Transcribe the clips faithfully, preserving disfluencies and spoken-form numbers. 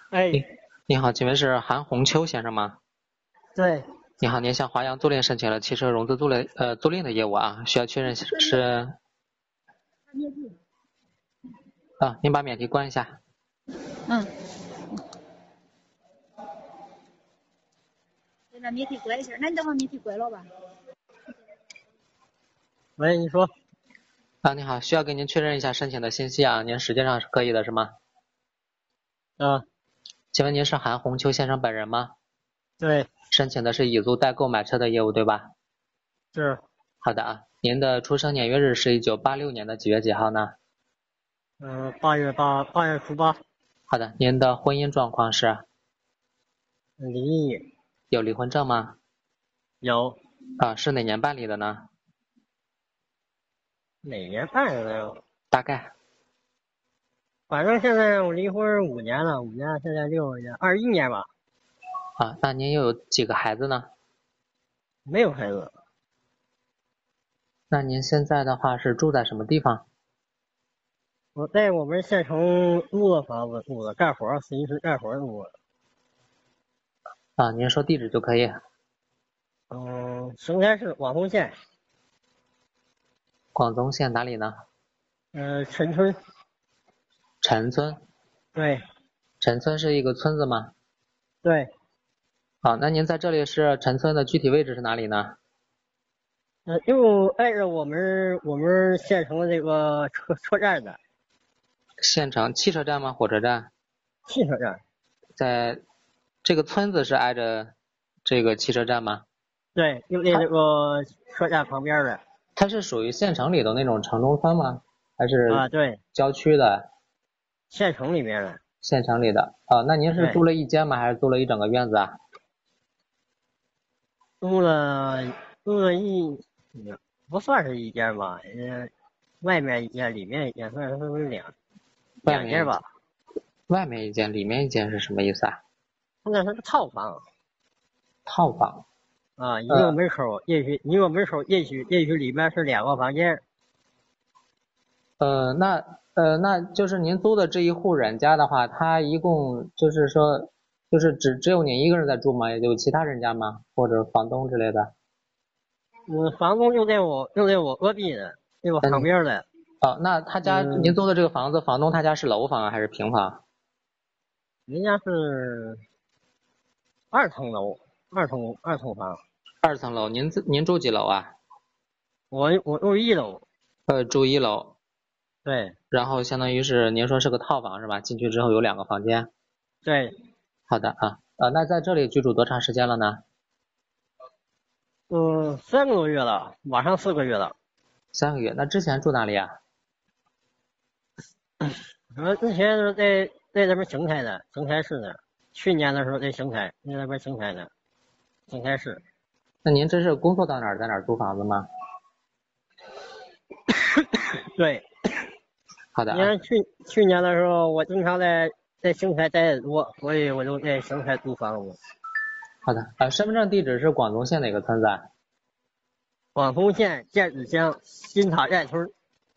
哎， 你你好，请问是韩红秋先生吗？ 对， 你好，您向华阳租赁申请了汽车融资租赁呃租赁的业务啊，需要确认是是啊，您把免提关一下。 嗯，现在免提关一下，那你等会儿免提关了吧？喂，你说， 啊，你好，需要跟您确认一下申请的信息啊，您实际上是可以的是吗？ 啊， 请问您是韩红秋先生本人吗？ 对， 申请的是以租代购买车的业务对吧？ 是， 好的啊，您的出生年月日是一九八六年的几月几号呢？ 嗯、八月八，八月初八， 好的，您的婚姻状况是离异， 有离婚证吗？ 有， 啊，是哪年办理的呢？ 哪年办的呀？ 大概反正现在我离婚五年了，五年，现在六年，二一年吧， 啊，那您又有几个孩子呢？ 没有孩子， 那您现在的话是住在什么地方？ 我在我们县城租的房子住的，干活，临时干活住的， 啊，您说地址就可以。 嗯，邢台市广丰县， 广东县哪里呢？ 嗯、陈村， 陈村。 对， 陈村是一个村子吗？ 对， 好，那您在这里是陈村的具体位置是哪里呢？ 嗯、就挨着我们我们县城的这个车车站的县城汽车站吗？火车站？ 汽车站。 在这个村子是挨着这个汽车站吗？ 对，就在它这个车站旁边的它是属于县城里的那种城中村吗？还是啊，对， 郊区的县城里面的， 县城里的？啊，那您是对， 租了一间吗？还是租了一整个院子啊？ 租了租了一，不算是一间吧，呃，外面一间，里面一间，算是两外面一间， 两间吧。 外面一间，里面一间是什么意思啊？ 那是个套房套房。 啊，一个呃门口，也许一个门口，也许也许里面是两个房间。 呃，那呃，那就是您租的这一户人家的话，他一共就是说，就是只只有您一个人在住吗？有其他人家吗？或者房东之类的？ 嗯，房东就在我就在我隔壁的，在我那你旁边的。 哦，那他家您嗯， 租的这个房子，房东他家是楼房啊还是平房？ 人家是二层楼，二层二层房， 二层楼，您自您住几楼啊？ 我我住一楼。 呃，住一楼， 对然后相当于是您说是个套房是吧？进去之后有两个房间。 对， 好的啊，呃，那在这里居住多长时间了呢？ 嗯，三个多月了，马上四个月了。 三个月。那之前住哪里啊？ 我之前是在在这边邢台的，邢台市的。去年的时候在邢台，在那边邢台的，邢台市。 那您这是工作到哪儿，在哪儿租房子吗？ 对， 好的啊。 你看去去年的时候，我经常在在邢台待的多，所以我就在邢台租房子。 好的，呃，身份证地址是广东县哪个村子啊？ 广丰县建子乡金塔寨村，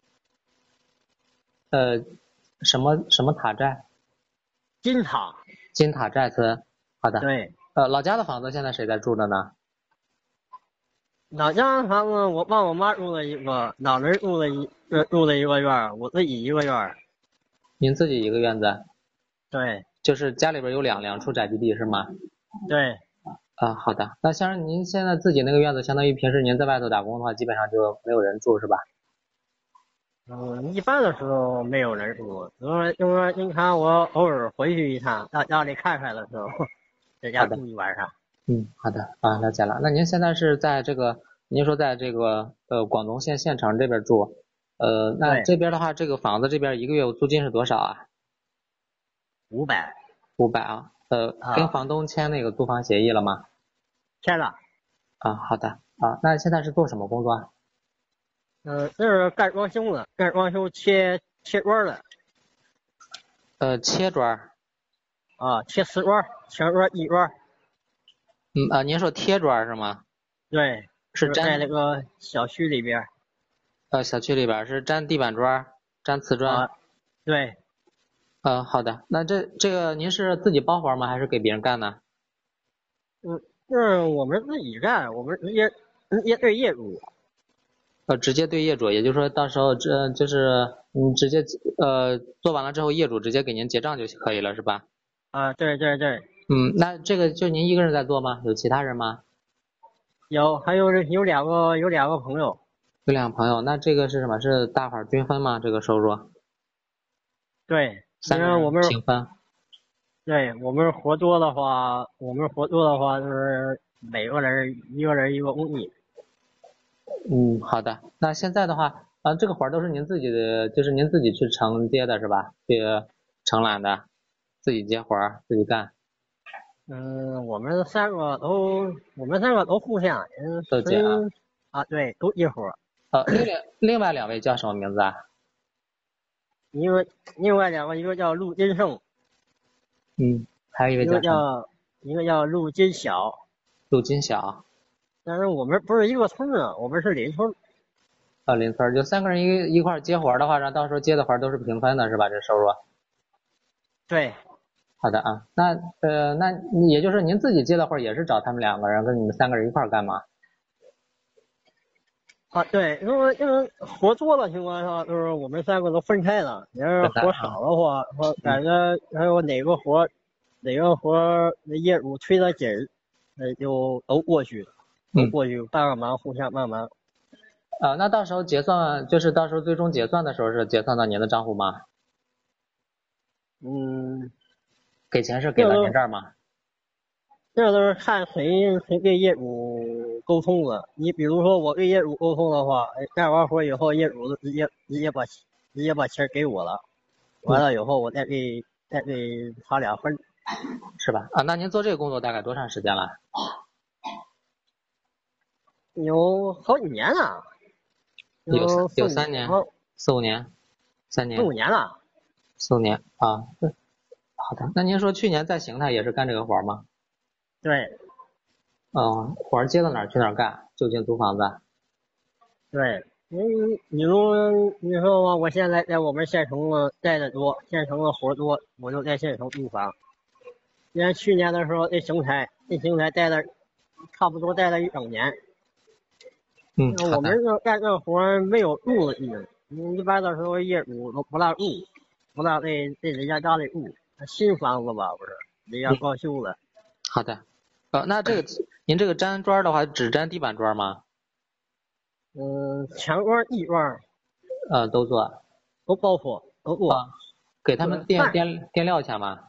呃，什么什么塔寨？ 金塔。 金塔寨村。好的， 对， 呃，老家的房子现在谁在住着呢？ 老家房子我帮我妈住了一个，老人住了一呃住了一个院儿，我自己一个院儿。 您自己一个院子， 对就是家里边有两两处宅基地是吗？ 对， 啊，好的。那像您现在自己那个院子，相当于平时您在外头打工的话，基本上就没有人住是吧？ 嗯，一般的时候没有人住，就说就说您看我偶尔回去一趟，到家里看看的时候，在家好的， 住一晚上。 嗯，好的，啊，了解了。那您现在是在这个，您说在这个呃广东县县城这边住，呃，那对， 这边的话，这个房子这边一个月租金是多少啊？ 五百五百啊，呃，跟啊， 房东签那个租房协议了吗？ 天了。 啊，好的，啊，那现在是做什么工作啊？ 嗯，这是干装修的，干装修切切砖的呃，切砖。 啊，切瓷砖、墙砖、地砖。 嗯啊，您说贴砖是吗？ 对，就是在是粘那个小区里边呃小区里边是粘地板砖、粘瓷砖。 啊，对， 呃，好的，那这这个您是自己包活吗？还是给别人干呢？ 嗯，是我们自己干，我们业业对业主。 呃，直接对业主，也就是说到时候这就是你直接呃做完了之后，业主直接给您结账就可以了，是吧？ 啊，对对对， 嗯，那这个就您一个人在做吗？有其他人吗？ 有还有有两个有两个朋友。 有两个朋友，那这个是什么？是大伙儿均分吗？这个收入？ 对，因三个人为我们平分。 对我们活多的话，我们活多的话就是每个人一个人一个工艺。 嗯，好的。那现在的话，啊，这个活儿都是您自己的，就是您自己去承接的是吧？去承揽的，自己接活儿，自己干， 嗯，我们三个都我们三个都互相，嗯， 都接啊。 谁啊？对，都一伙儿。 呃，另两另外两位叫什么名字啊？ 一个另外两个，一个叫陆金胜， 嗯，还有一位一个叫什么？ 叫一个叫陆金晓。 陆金晓。 但是我们不是一个村的，我们是邻村。 呃，邻村儿就三个人一一块儿接活儿的话，然后到时候接的活儿都是平分的，是吧？这收入。 对。 好的啊，那呃，那也就是您自己接的活儿也是找他们两个人跟你们三个人一块儿干吗？ 啊，对，因为因为活多的情况下，就是我们三个都分开了。你要是活分开啊。 少的话，我嗯感觉还有哪个活哪个活那业主推得紧，那就都过去，都嗯。 过去帮个忙，互相帮忙。 啊，那到时候结算就是到时候最终结算的时候是结算到您的账户吗？ 嗯， 给钱是给到您这儿吗？ 这都是看谁谁跟业主沟通的。你比如说我跟业主沟通的话，哎，干完活以后，业主直接直接把直接把钱给我了，完了以后我再给再给他俩分。 是吧？啊，那您做这个工作大概多长时间了？ 有好几年了， 有三有四五有三年、 好四五年、三四五年、 年了。 四五年啊。对，好的。那您说去年在邢台也是干这个活儿吗？ 对嗯，活儿接到哪儿去哪儿干，就近租房子。 对，你你如你说吧，我现在在我们县城了待的多，县城的活多，我就在县城租房。你看去年的时候在邢台，在邢台待了差不多待了一整年。 嗯，好的。 我们这干这活没有住的地方，一般的时候业主都不让住，不让在在人家家里住。新房子吧，不是人家刚修的。 好的。呃，那这个您这个粘砖的话，只粘地板砖吗？ 嗯，墙砖、地砖呃，都做。 都包括都做。 啊，给他们垫垫垫料钱吗？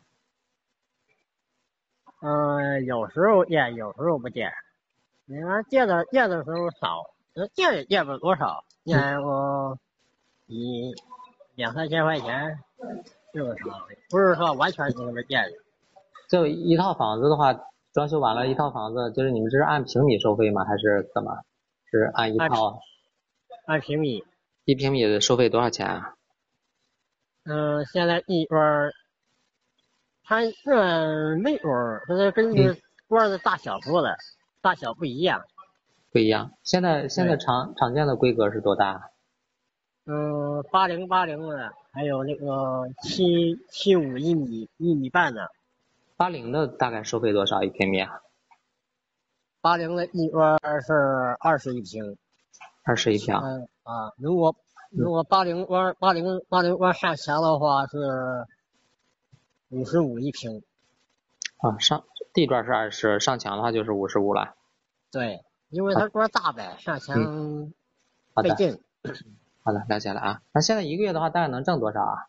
嗯，有时候垫，有时候不垫。你看垫的垫的时候少，那垫也垫不了多少，垫个一两三千块钱，这个少，不是说完全从那边垫的。 就一套房子的话，装修完了，一套房子就是你们这是按平米收费吗？还是怎么？是按一套？ 按平米。 一平米的收费多少钱啊？ 嗯，现在地砖，它这没砖，它是根据砖的大小做的，大小不一样。 不一样。现在现在常常见的规格是多大？ 嗯，八零八零的，还有那个七七五一米一米半的。 八零的大概收费多少一平米啊？ 八零的地砖是二十一平。 二十一平。 嗯啊，如果如果八零砖八零八零砖上墙的话是五十五一平。 啊，上地砖是二十，上墙的话就是五十五了。 对，因为它砖大呗，上墙费劲。 好的，了解了啊。那现在一个月的话，大概能挣多少啊？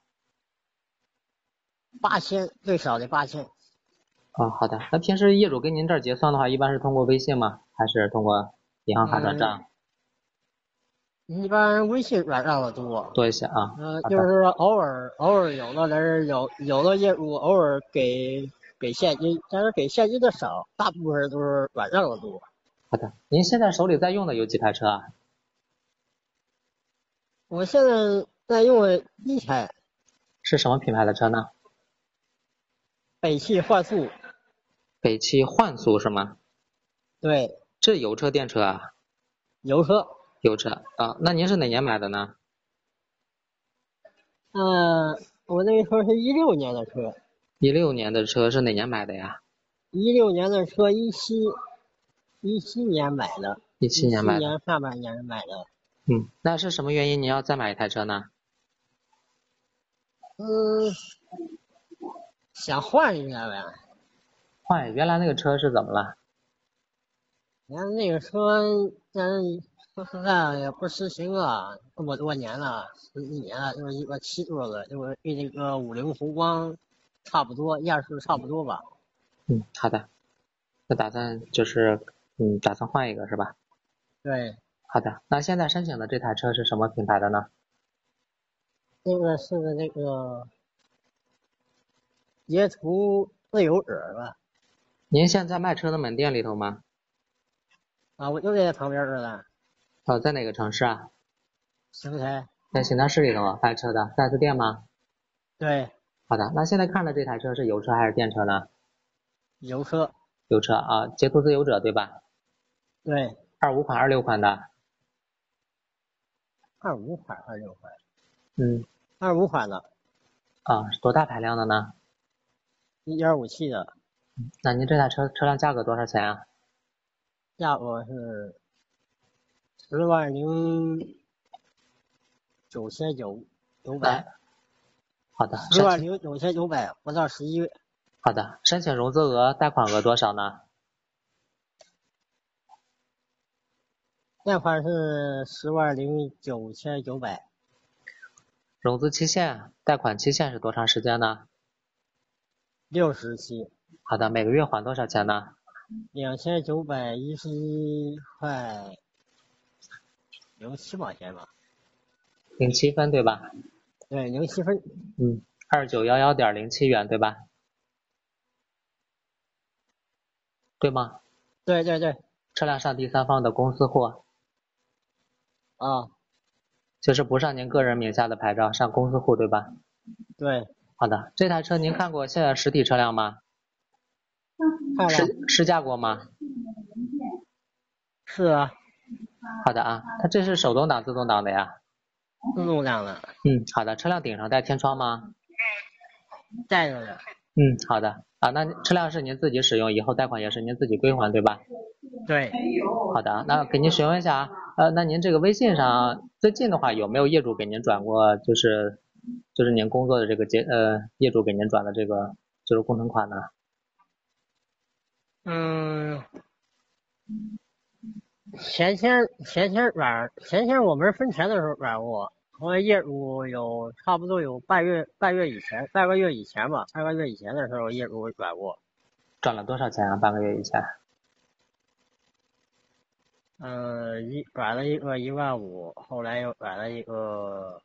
八千，最少的八千。 哦，好的。那平时业主跟您这儿结算的话，一般是通过微信吗？还是通过银行卡转账？ 嗯，一般微信转账的多。 多一些啊。 嗯、呃，就是偶尔偶尔有的人有有的业主偶尔给给现金，但是给现金的少，大部分都是转账的多。 好的。您现在手里在用的有几台车啊？ 我现在在用的一台。 是什么品牌的车呢？ 北汽幻速。 北汽幻速是吗？ 对。 这油车电车啊？ 油车。 油车啊。那您是哪年买的呢？ 嗯、呃， 我那个车是一六年的车， 一六年的车是哪年买的呀？ 一六年的车一七一七年买的， 一七年买的。 一七年上半年买的。 嗯，那是什么原因你要再买一台车呢？ 嗯，想换一下呗。 换，原来那个车是怎么了？ 原来那个车，咱说实在也不实行啊，这么多年了，十几年了，就是一个七座的，就是跟那个五菱宏光差不多，样式差不多吧。 嗯，好的。那打算就是嗯，打算换一个是吧？ 对， 好的。那现在申请的这台车是什么品牌的呢？ 那个是那个捷途自由者吧？ 您现在卖车的门店里头吗？ 啊，我就在旁边儿了。 哦，在哪个城市啊？ 邢台。 在邢台市里头卖车的 四 S 店吗？ 对， 好的。那现在看的这台车是油车还是电车呢？ 油车。 油车啊，捷途自由者对吧？ 对， 二五款、二六款的。 二五款、二六款。 嗯， 二五款的， 啊，多大排量的呢？ 一点五 T 的， 那您这台车车辆价格多少钱啊？ 价格是十万零九千九九百。 好的。 十万零九千九百，不到十一月。 好的，申请融资额、贷款额多少呢？ 贷款是十万零九千九百。 融资期限、贷款期限是多长时间呢？ 六十期。 好的，每个月还多少钱呢？ 两千九百一十一块零七毛钱吧。 零七分对吧？ 对，零七分。 嗯，二九幺幺点零七元对吧？对吗？ 对对对。 车辆上第三方的公司户。 啊。 就是不上您个人名下的牌照，上公司户对吧？ 对。 好的，这台车您看过现在实体车辆吗？ 看了。 试试驾过吗？ 是啊。 好的啊，它这是手动挡、自动挡的呀？ 自动挡的。 嗯，好的。车辆顶上带天窗吗？ 带着的。 嗯，好的。啊，那车辆是您自己使用，以后贷款也是您自己归还对吧？ 对。 好的，那给您询问一下啊，呃，那您这个微信上最近的话有没有业主给您转过，就是就是您工作的这个结呃业主给您转的这个就是工程款呢？ 嗯，前天前天转前天我们分钱的时候转过，我业主有差不多有半月半月以前半个月以前吧，半个月以前的时候业主转过。 转了多少钱啊？半个月以前？ 嗯，一转了一个一万五，后来又转了一个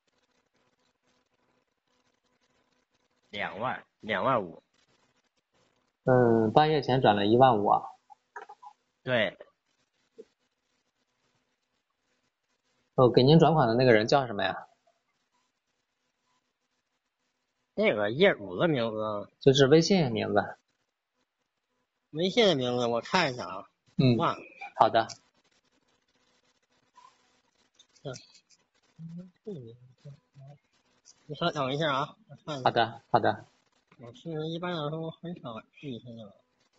两万两万五。 嗯，半月前转了一万五啊。 对。 哦，给您转款的那个人叫什么呀？ 那个业主的名字就是微信名字。 微信的名字我看一下啊。 嗯， 忘了。 好的。 你稍等一下啊，我看一下。 好的，好的。 我其实一般来说很少记这个。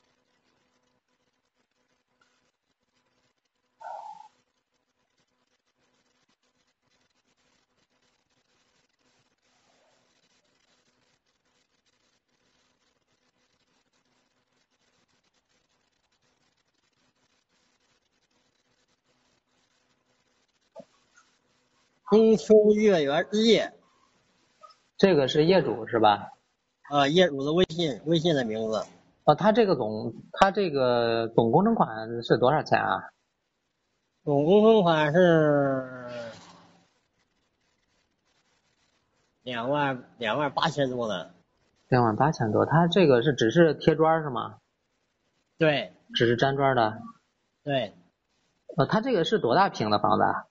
中秋月圆之夜。 这个是业主是吧？ 呃，业主的微信微信的名字。 哦，他这个总他这个总工程款是多少钱啊？ 总工程款是两万两万八千多的。 两万八千多，他这个是只是贴砖是吗？ 对。 只是粘砖的。 对。 呃，他这个是多大平的房子啊？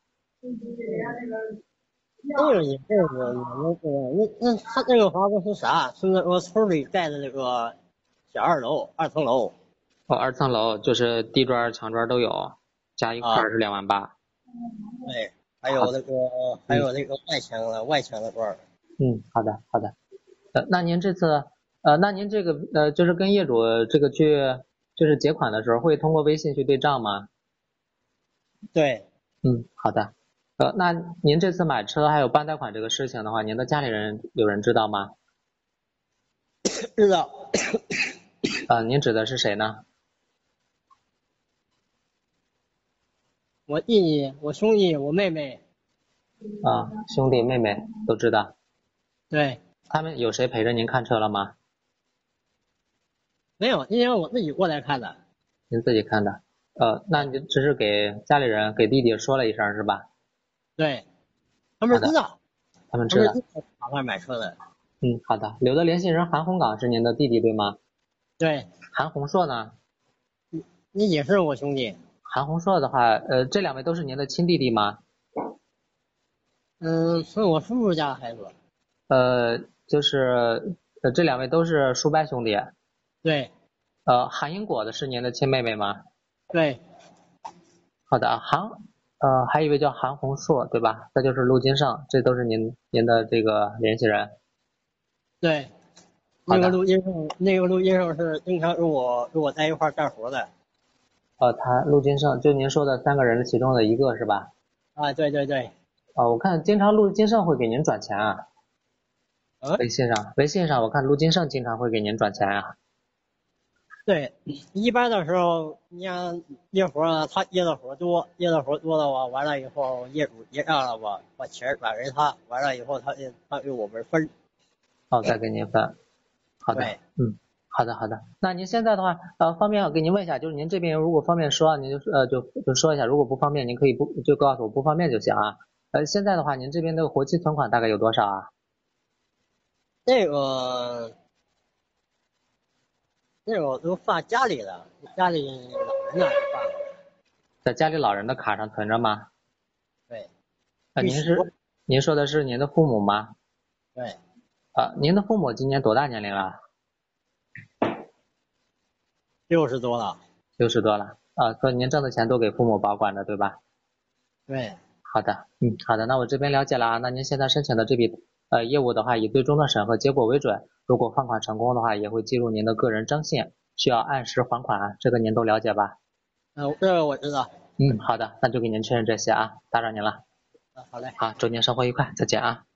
这个也这个也那个那那他这个房子是啥？是那个村里盖的那个小二楼二层楼。 哦，二层楼就是地砖、墙砖都有，加一块是两万八。 对，还有那个还有那个外墙的外墙的砖。 嗯，好的好的。呃，那您这次呃，那您这个呃，就是跟业主这个去就是结款的时候会通过微信去对账吗？ 对， 嗯，好的。呃，那您这次买车还有办贷款这个事情的话，您的家里人有人知道吗？ 知道。 呃，您指的是谁呢？ 我弟弟、我兄弟、我妹妹。 啊，兄弟妹妹都知道。 对， 他们有谁陪着您看车了吗？ 没有，今天我自己过来看的。 您自己看的。呃，那你只是给家里人给弟弟说了一声是吧？ 对，他好的， 们知道， 他们知道。 他们知道打算买车的。 嗯，好的。留的联系人韩红岗是您的弟弟对吗？ 对， 韩红硕呢？ 你也是我兄弟。 韩红硕的话，呃，这两位都是您的亲弟弟吗？ 嗯，是我叔叔家的孩子。 呃，就是呃，这两位都是叔伯兄弟。 对呃，韩英果的是您的亲妹妹吗？ 对好的，韩呃，还有一位叫韩红硕，对吧？再就是陆金胜，这都是您您的这个联系人。 对， 好的那个录音手，那个录音手是经常与我与我在一块儿干活的。 呃，他陆金胜就您说的三个人的其中的一个是吧？ 啊，对对对。 啊、我看经常陆金胜会给您转钱啊， 嗯， 微信上微信上我看陆金胜经常会给您转钱啊。 对，一般的时候，你像接活啊，他接的活多，接的活多的话，完了以后业主结账了吧，把钱转给他，完了以后他他与我们分。 哦，再给您分。好的， 对， 嗯，好的好的。那您现在的话，呃，方便给您问一下，就是您这边如果方便说，您就呃就就说一下；如果不方便，您可以不就告诉我不方便就行啊。呃，现在的话，您这边的活期存款大概有多少啊？ 这个这个我都放家里了，家里老人那里放了。 在家里老人的卡上存着吗？ 对， 呃，您必须是您说的是您的父母吗？ 对， 呃，您的父母今年多大年龄了？ 六十多了。 六十多了。啊，所以您挣的钱都给父母保管着，对吧？ 对， 好的，嗯，好的，那我这边了解了啊。那您现在申请的这笔呃业务的话，以最终的审核结果为准。如果放款成功的话，也会记录您的个人征信，需要按时还款啊，这个您都了解吧？ 呃，这个我知道。 嗯，好的，那就给您确认这些啊，打扰您了。 啊，好嘞。 好，祝您生活愉快，再见啊。